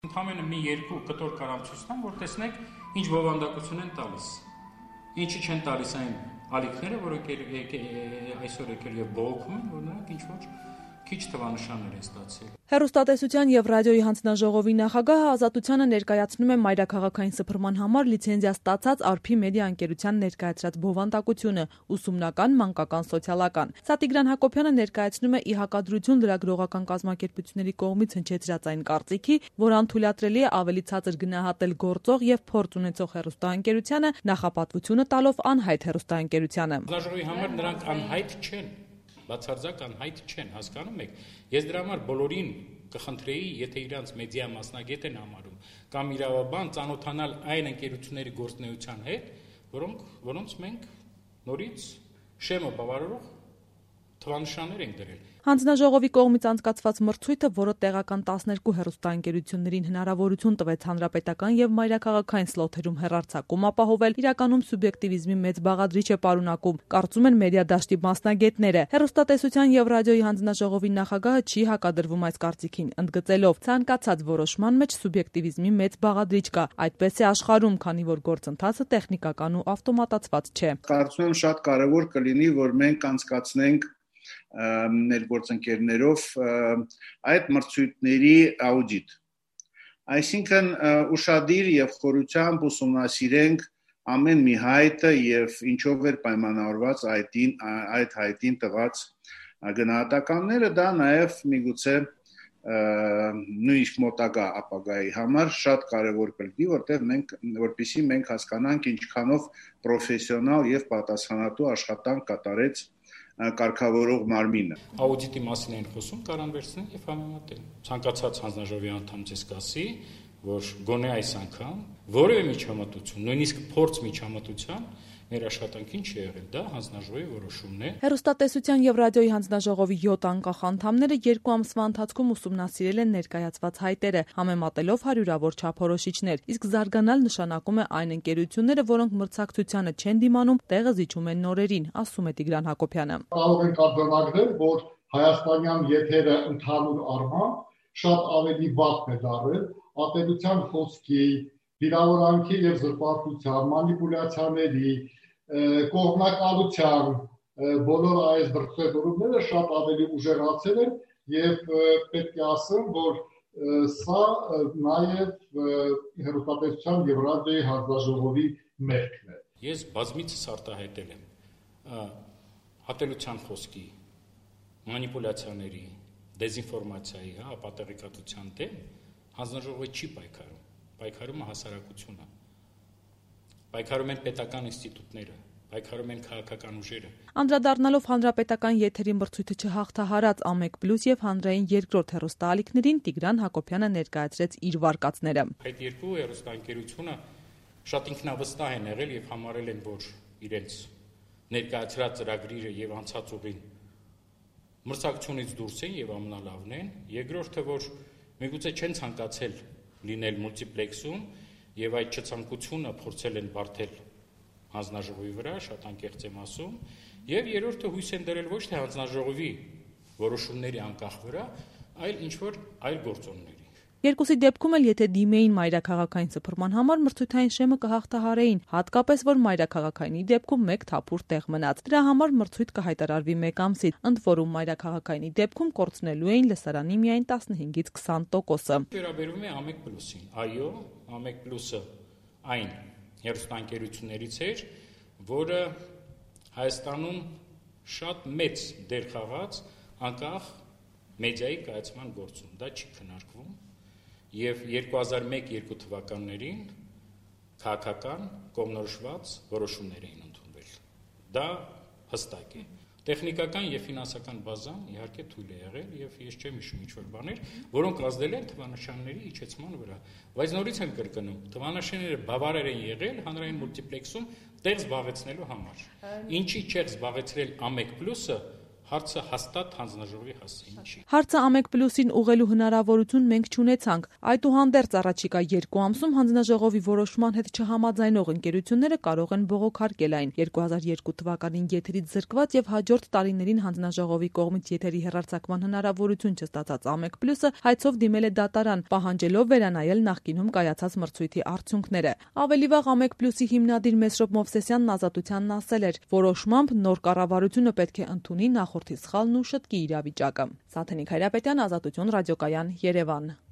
Ընդամենը մի երկու կտոր կարամ ցույց տամ, որ տեսնեք ինչ բովանդակություն են տալիս։ Ինչի չեն տալիս այն ալիքները, որոնք այսօր եկել եւ բողոքում են, որ նրանք ինչ-որ քիչ թվանշաններ են ստացել։ Հեռուստատեսության եւ ռադիոյի հանձնաժողովի նախագահը Ազատությանը ներկայացնում է մայրաքաղաքային սփռման համար լիցենզիա ստացած Արփի մեդիա ընկերության ներկայացրած բովանդակությունը՝ ուսումնական, մանկական, սոցիալական։ Սա Տիգրան Հակոբյանը ներկայացնում է ի հակադրություն լրագրողական կազմակերպությունների կողմից հնչեցրած այն կարծիքի, որ անթույլատրելի է ավելի ցածր գնահատել գործող եւ փորձ ունեցող հեռուստաընկերությանը, նախապատվությունը տալով անհայտ հեռուստաընկերությանը։ Հանձնաժողովի համար նրանք անհայտ չեն, բացարձակ անհայտ չեն, հասկանում եք։ Ես դրա համար բոլորին կխնդրեի, եթե իրանց մեդիա մասնագետ են համարում կամ իրավաբան, ծանոթանալ այն ընկերությունների գործունեության հետ, որոնց մենք նորից շեմը բավարարող թվանշաններ ենք դրել։ Հանձնաժողովի կողմից անցկացված մրցույթը, որը տեղական 12 հեռուստաընկերություններին հնարավորություն տվեց հանրապետական եւ մայրաքաղաքային սլոթերում հեռարձակում ապահովել, իրականում սուբյեկտիվիզմի մեծ բաղադրիչ է պարունակում, կարծում են մեդիա դաշտի մասնագետները։ Հեռուստատեսության եւ ռադիոյի հանձնաժողովի նախագահը չի հակադրվում այս կարծիքին, ընդգծելով, ցանկացած որոշման մեջ սուբյեկտիվիզմի մեծ բաղադրիչ կա, այդպես է աշխարհում, քանի որ գործընթացը տեխնիկական ու ավտոմատացված չէ։ Կարծում եմ շատ կարեւոր կլինի, որ մենք անցկացնենք ներգործընկերներով այդ մրցույթների աուդիտ։ Այսինքն ուշադիր եւ խորությամբ ուսումնասիրենք ամեն մի հայտը եւ ինչով էր պայմանավորված այդ հայտին տված գնահատականները, դա նաեւ միգուցե նույնիսկ մոտակա ապագայի համար շատ կարեւոր կլինի, որպեսզի մենք հասկանանք ինչքանով պրոֆեսիոնալ եւ պատասխանատու աշխատանք կատարեց կարգավորող մարմինը։ Աուդիտի մասին են խոսում, կարան վերցնեն եւ համեմատեն։ Ցանկացած հանձնաժողովի անդամ ձեզ կասի, որ գոնե այս անգամ որևէ միջամտություն, նույնիսկ փորձ միջամտության մեր աշխատանքին չի եղել, դա հանձնաժողովի որոշումն է։ Հեռուստատեսության եւ ռադիոյի հանձնաժողովի 7 անկախ անդամները 2 ամսվա ընթացքում ուսումնասիրել են ներկայացված հայտերը, համեմատելով հարյուրավոր չափորոշիչներ, իսկ զարգանալ նշանակում է այն ընկերությունները, որոնք մրցակցությանը չեն դիմանում, տեղը զիջում են նորերին, ասում է Տիգրան Հակոբյանը։ Կարող ենք արձանագրել, որ հայաստանյան եթերը ընդհանուր առմամբ շատ ավելի վատ է դարձել ատելության խոսքի, վիրավորանքի եւ զրպարտության, մանիպուլյացիաների, կողմնակալության բոլոր այս դրսևորումները շատ ավելի ուժեղացել են եւ պետք է ասեմ, որ սա նաեւ հեռուստատեսության եւ ռադիոյի հանձնաժողովի մեղքն է։ Ես բազմիցս արտահայտել եմ ատելության խոսքի, մանիպուլյացիաների, դեզինֆորմացիայի, ապատեղեկատվության դեմ հանձնաժողովը չի պայքարում, պայքարում է հասարակությունը, պայքարում են պետական ինստիտուտները, պայքարում են քաղաքական ուժերը։ Անդրադառնալով հանրապետական եթերի մրցույթը չհաղթահարած Ամեկ+ եւ հանրային երկրորդ հեռուստաալիքներին, Տիգրան Հակոբյանը ներկայացրեց իր վարկածները։ Այդ երկու հեռուստաընկերությունը շատ ինքնավստահ են եղել եւ համարել են, որ իրենց ներկայացրած ծրագրերը եւ անցած ուղին մրցակցությունից դուրս են եւ ամենալավն են։ Երկրորդը, որ միգուցե չեն ցանկացել լինել մուլտիպլեքսում եւ այդ չցանկությունը փորձել են բարթել հանձնաժողովի վրա, շատ անկեղծ եմ ասում, եւ երրորդը հույս են դրել ոչ թե հանձնաժողովի որոշումների անկախ վրա, այլ ինչ-որ այլ գործոնների։ Երկուսի դեպքում էլ եթե դիմեին մայրաքաղաքային սփռման համար մրցութային շեմը կհաղթահարեին, հատկապես որ մայրաքաղաքայինի դեպքում մեկ թափուր տեղ մնաց։ Դրա համար մրցույթ կհայտարարվի 1 ամսից, ընդ որում մայրաքաղաքայինի դեպքում կորցնելու էին լսարանի միայն 15-ից 20%-ը։ Վերաբերում է Ամեկ+-ին։ Այո, Ամեկ+-ը այն հեռուստաընկերություններից էր, որը Հայաստանում շատ մեծ դեր խաղաց անկախ մեդիայի կայացման գործում։ Դա չի քննարկվում։ Եվ 2001-2 թվականներին քաղաքական կողմնորոշված որոշումներ էին ընդունվել։ Դա հստակ է։ Տեխնիկական եւ ֆինանսական բազան իհարկե թույլ է եղել եւ ես չեմ հիշում ինչ-որ բաներ, որոնք ազդել են թվանշանների իջեցման վրա։ Բայց նորից եմ կրկնում, թվանշանները բավարար են եղել հանրային մուլտիպլեքսում տեղ զբաղեցնելու համար։ Ինչի չէր զբաղեցրել Ամեկ+-ը հարցը հաստատ հանձնաժողովի հասցեին չի։ Հարցը ԱՄԵԿ+-ին ուղղելու հնարավորություն մենք չունեցանք։ Այդուհանդերձ առաջիկա 2 ամսում հանձնաժողովի որոշման հետ չհամաձայնող ընկերությունները կարող են բողոքարկել այն։ 2002 թվականին եթերից զրկված եւ հաջորդ տարիներին հանձնաժողովի կողմից եթերի հեռարձակման հնարավորություն չստացած ԱՄԵԿ+-ը հայցով դիմել է դատարան, պահանջելով վերանայել նախկինում կայացած մրցույթի արդյունքները։ Ավելի վաղ ԱՄԵԿ+-ի հիմնադիր Մեսրոպ Մովսեսյանն Ազատությանն ասել էր, որոշմամբ նոր կառավարությունը պետք է ընդունի նախորդի սխալն ու շտկի իրավիճակը։ Սաթենիկ Հայրապետյան, Ազատություն ռադիոկայան, Երևան։